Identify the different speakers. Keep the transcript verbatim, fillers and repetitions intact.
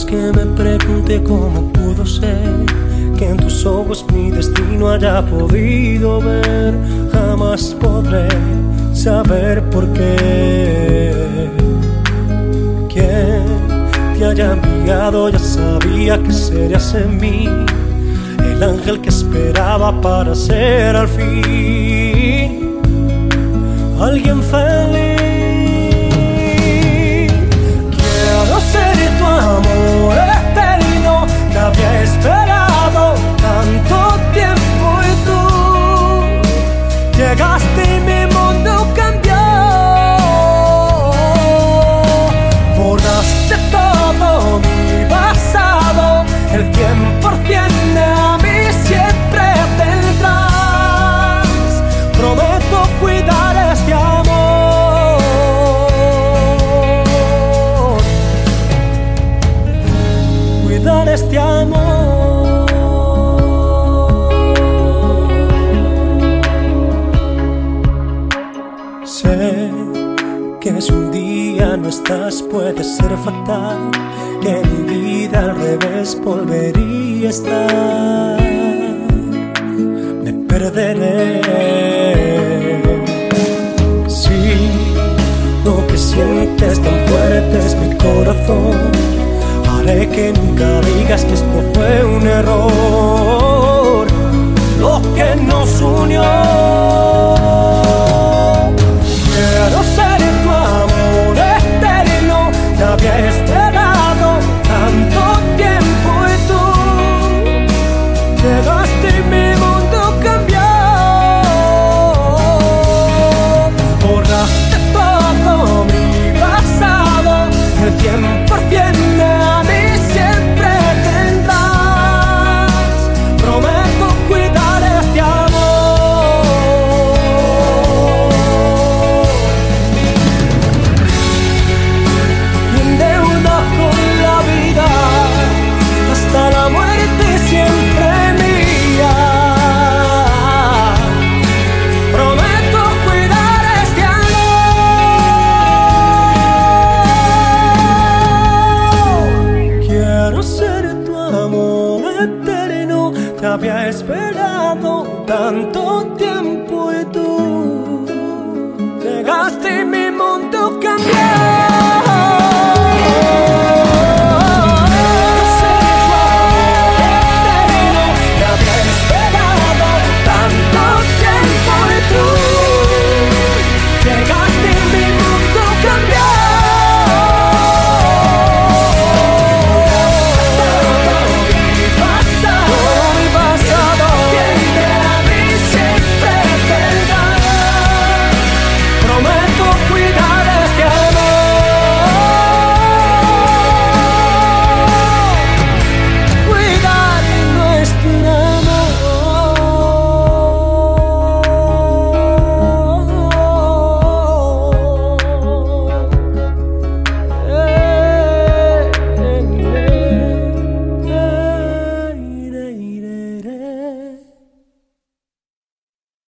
Speaker 1: que me pregunte cómo pudo ser que en tus ojos mi destino haya podido ver. Jamás podré saber por qué. Quien te haya enviado ya sabía que serías en mí el ángel que esperaba para ser al fin alguien feliz. Quiero ser tu amor eterno, te había esperado tanto tiempo y tú llegaste y mi mundo cambió. Borraste todo mi pasado, el cien por ciento de a mí siempre tendrás. Prometo cuidar este amor, cuidar este amor. Sé que si un día no estás puede ser fatal, que mi vida al revés volvería a estar. Me perderé si lo que sientes tan fuerte es mi corazón. Haré que nunca digas que esto fue un error, lo que nos unió. Quiero ser tu amor eterno, te había esperado tanto tiempo y tú llegaste y mi mundo cambió. Borraste todo mi pasado, el cien por ciento de a mí siempre tendrás. Prometo cuidar este amor. Te había esperado tanto tiempo y tú llegaste y mi mundo cambió.